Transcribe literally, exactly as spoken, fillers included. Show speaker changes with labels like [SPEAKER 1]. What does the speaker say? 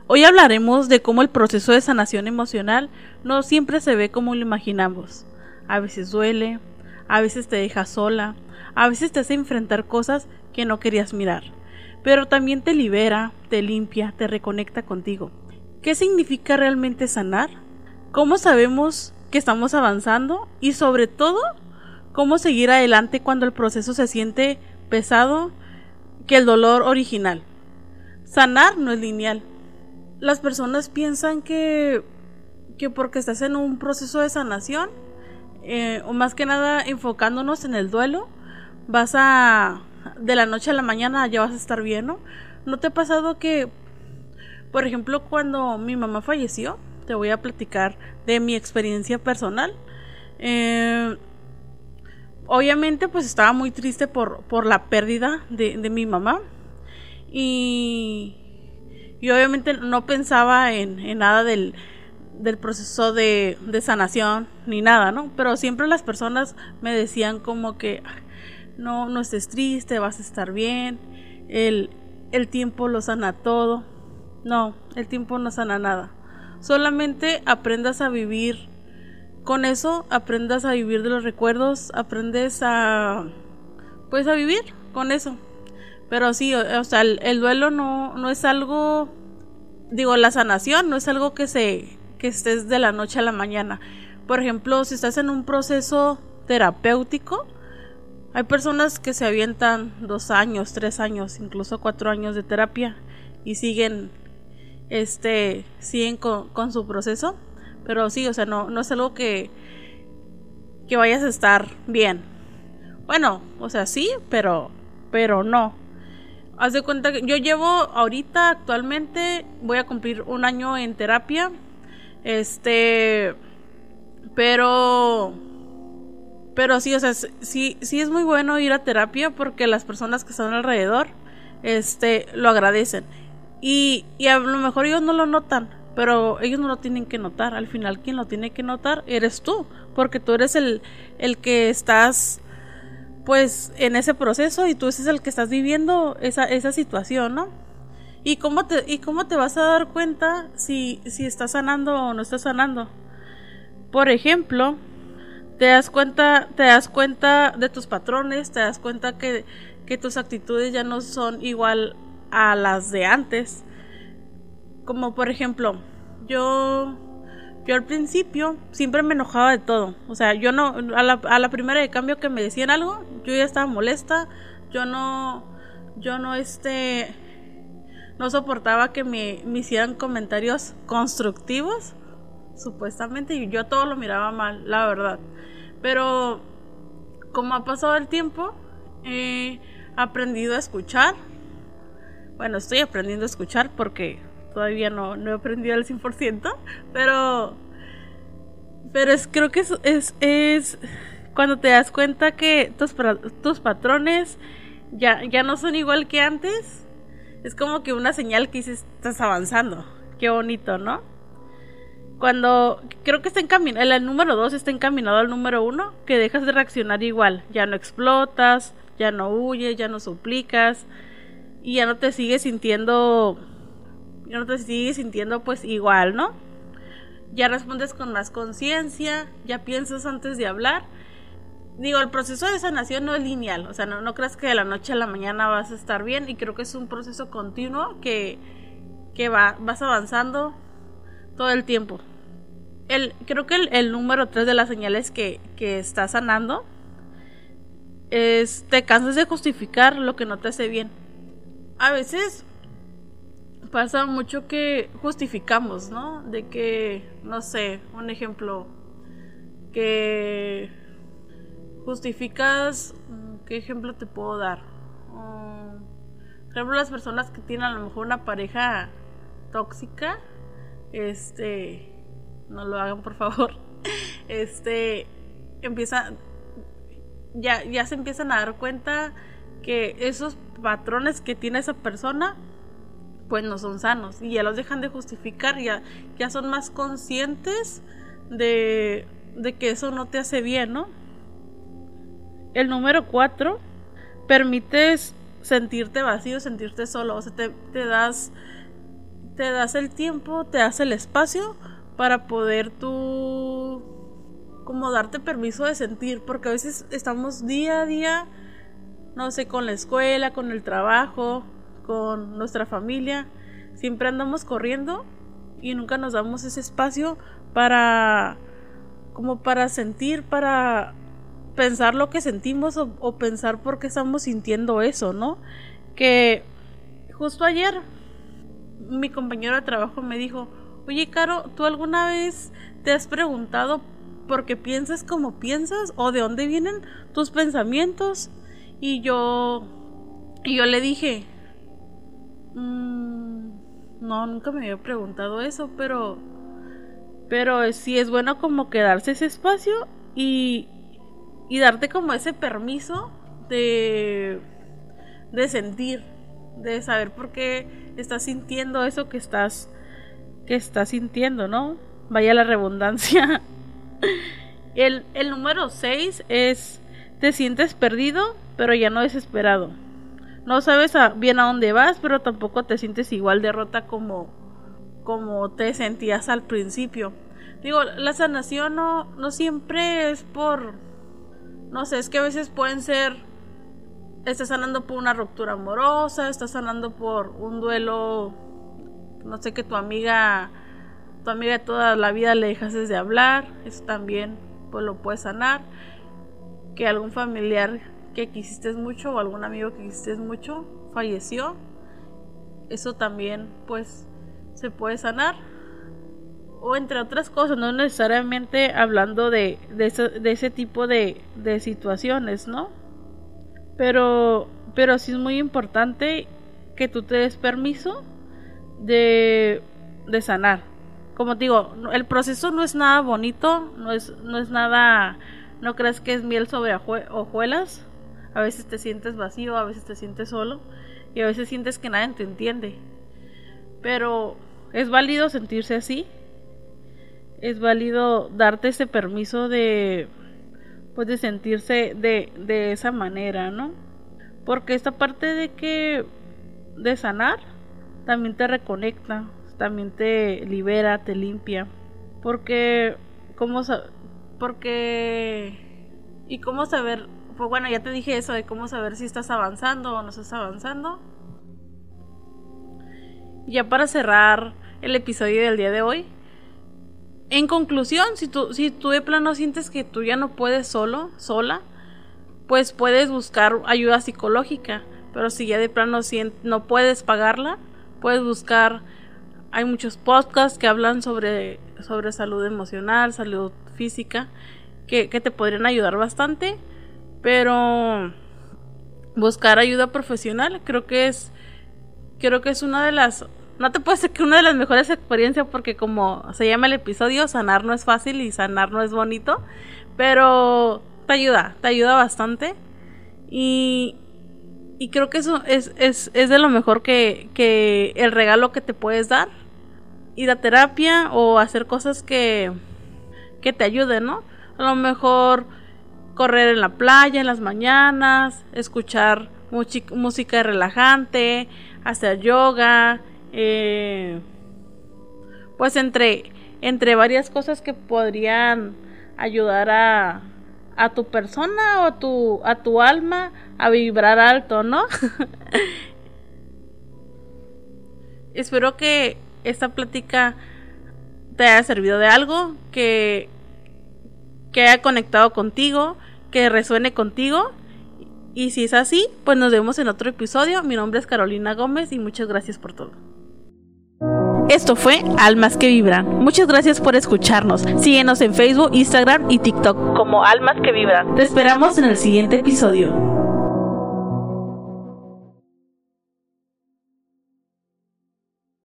[SPEAKER 1] Hoy hablaremos de cómo el proceso de sanación emocional no siempre se ve como lo imaginamos. A veces duele, a veces te deja sola, a veces te hace enfrentar cosas que no querías mirar, pero también te libera, te limpia, te reconecta contigo. ¿Qué significa realmente sanar? ¿Cómo sabemos que estamos avanzando? Y sobre todo, ¿cómo seguir adelante cuando el proceso se siente pesado que el dolor original? Sanar no es lineal. Las personas piensan que, que porque estás en un proceso de sanación, eh, o más que nada enfocándonos en el duelo, vas a, de la noche a la mañana ya vas a estar bien, ¿no? ¿No te ha pasado que, por ejemplo, cuando mi mamá falleció, te voy a platicar de mi experiencia personal? Eh, obviamente pues estaba muy triste por, por la pérdida de, de mi mamá y... Y obviamente no pensaba en, en nada del, del proceso de, de sanación ni nada, ¿no? Pero siempre las personas me decían como que no, no estés triste, vas a estar bien, el, el tiempo lo sana todo. No, el tiempo no sana nada. Solamente aprendas a vivir con eso, aprendas a vivir de los recuerdos, aprendes a, pues a vivir con eso. Pero sí, o, o sea, el, el duelo no, no es algo, digo, la sanación no es algo que se, que estés de la noche a la mañana. Por ejemplo, si estás en un proceso terapéutico, hay personas que se avientan dos años, tres años, incluso cuatro años de terapia y siguen, este, siguen con, con su proceso. Pero sí, o sea, no, no es algo que, que vayas a estar bien. Bueno, o sea, sí, pero, pero no. Haz de cuenta que yo llevo ahorita actualmente voy a cumplir un año en terapia. Este, pero pero sí, o sea, sí sí es muy bueno ir a terapia porque las personas que están alrededor este lo agradecen. Y y a lo mejor ellos no lo notan, pero ellos no lo tienen que notar. Al final quien lo tiene que notar eres tú, porque tú eres el el que estás pues en ese proceso y tú eres el que estás viviendo esa, esa situación, ¿no? ¿Y cómo te, y cómo te vas a dar cuenta si, si estás sanando o no estás sanando? Por ejemplo, te das cuenta, te das cuenta de tus patrones, te das cuenta que, que tus actitudes ya no son igual a las de antes. Como por ejemplo, yo... Yo al principio siempre me enojaba de todo. O sea, yo no, a la, a la primera de cambio que me decían algo, yo ya estaba molesta. Yo no, yo no este, no soportaba que me, me hicieran comentarios constructivos, supuestamente, y yo todo lo miraba mal, la verdad. Pero como ha pasado el tiempo, he aprendido a escuchar. Bueno, estoy aprendiendo a escuchar porque todavía no, no he aprendido al cien por ciento, pero pero es, creo que es, es, es cuando te das cuenta que tus, tus patrones ya, ya no son igual que antes, es como que una señal que dices, estás avanzando, qué bonito, ¿no? Cuando creo que está encaminado, el número dos está encaminado al número uno, que dejas de reaccionar igual, ya no explotas, ya no huyes, ya no suplicas y ya no te sigues sintiendo... ya no te sigues sintiendo pues igual, ¿no? Ya respondes con más conciencia, ya piensas antes de hablar. Digo, el proceso de sanación no es lineal, o sea, no, no creas que de la noche a la mañana vas a estar bien, y creo que es un proceso continuo que, que va, vas avanzando todo el tiempo. El, creo que el, el número tres de las señales que, que estás sanando es te cansas de justificar lo que no te hace bien. A veces pasa mucho que justificamos, ¿no? De que, no sé, un ejemplo, que justificas, ¿qué ejemplo te puedo dar? Um, por ejemplo, las personas que tienen a lo mejor una pareja tóxica, este, no lo hagan por favor, este, empiezan, ya, ya se empiezan a dar cuenta que esos patrones que tiene esa persona pues no son sanos y ya los dejan de justificar, ya, ya son más conscientes de, de que eso no te hace bien, ¿no? El número cuatro, permites sentirte vacío, sentirte solo, o sea, te, te das te das el tiempo, te das el espacio para poder tú como darte permiso de sentir, porque a veces estamos día a día, no sé, con la escuela, con el trabajo, con nuestra familia, siempre andamos corriendo y nunca nos damos ese espacio para como para sentir, para pensar lo que sentimos o, o pensar por qué estamos sintiendo eso, ¿no? Que justo ayer mi compañero de trabajo me dijo, oye, Caro, ¿tú alguna vez te has preguntado por qué piensas como piensas o de dónde vienen tus pensamientos? Y yo y yo le dije, mmm, no, nunca me había preguntado eso, pero pero sí es bueno como quedarse ese espacio y y darte como ese permiso de de sentir, de saber por qué estás sintiendo eso que estás que estás sintiendo, ¿no? Vaya la redundancia. El, el número seis es: te sientes perdido, pero ya no desesperado. No sabes a, bien a dónde vas, pero tampoco te sientes igual derrota como, como te sentías al principio. Digo, la sanación no, no siempre es por... No sé, es que a veces pueden ser... Estás sanando por una ruptura amorosa, estás sanando por un duelo, no sé, que tu amiga... Tu amiga de toda la vida le dejaste de hablar, eso también pues lo puedes sanar. Que algún familiar que quisiste mucho o algún amigo que quisiste mucho falleció, eso también pues se puede sanar. O entre otras cosas, no necesariamente hablando de, de, ese, de ese tipo de, de situaciones, ¿no? Pero, pero sí es muy importante que tú te des permiso de, de sanar. Como te digo, el proceso no es nada bonito, no es, no es nada, no creas que es miel sobre hojuelas. A veces te sientes vacío, a veces te sientes solo y a veces sientes que nadie te entiende. Pero es válido sentirse así, es válido darte ese permiso de, pues de sentirse de, de esa manera, ¿no? Porque esta parte de que, de sanar, también te reconecta, también te libera, te limpia, porque cómo porque y cómo saber, pues bueno, ya te dije eso de cómo saber si estás avanzando o no estás avanzando. Ya para cerrar el episodio del día de hoy, en conclusión, si tú si tú de plano sientes que tú ya no puedes solo, sola, pues puedes buscar ayuda psicológica, pero si ya de plano no puedes pagarla, puedes buscar. Hay muchos podcasts que hablan sobre, sobre salud emocional, salud física, que, que te podrían ayudar bastante, pero buscar ayuda profesional creo que es creo que es una de las, no te puedo decir que una de las mejores experiencias, porque como se llama el episodio, sanar no es fácil y sanar no es bonito, pero te ayuda, te ayuda bastante y, y creo que eso es, es, es de lo mejor que, que el regalo que te puedes dar. Ir a terapia o hacer cosas que, que te ayuden, ¿no? A lo mejor correr en la playa en las mañanas, escuchar muchi- música relajante, hacer yoga, eh, pues entre, entre varias cosas que podrían ayudar a, a tu persona o a tu, a tu alma a vibrar alto, ¿no? Espero que esta plática te haya servido de algo, que, que haya conectado contigo, que resuene contigo. Y si es así, pues nos vemos en otro episodio. Mi nombre es Carolina Gómez y muchas gracias por todo. Esto fue Almas que Vibran. Muchas gracias por escucharnos. Síguenos en Facebook, Instagram y TikTok como Almas que Vibran. Te esperamos en el siguiente episodio.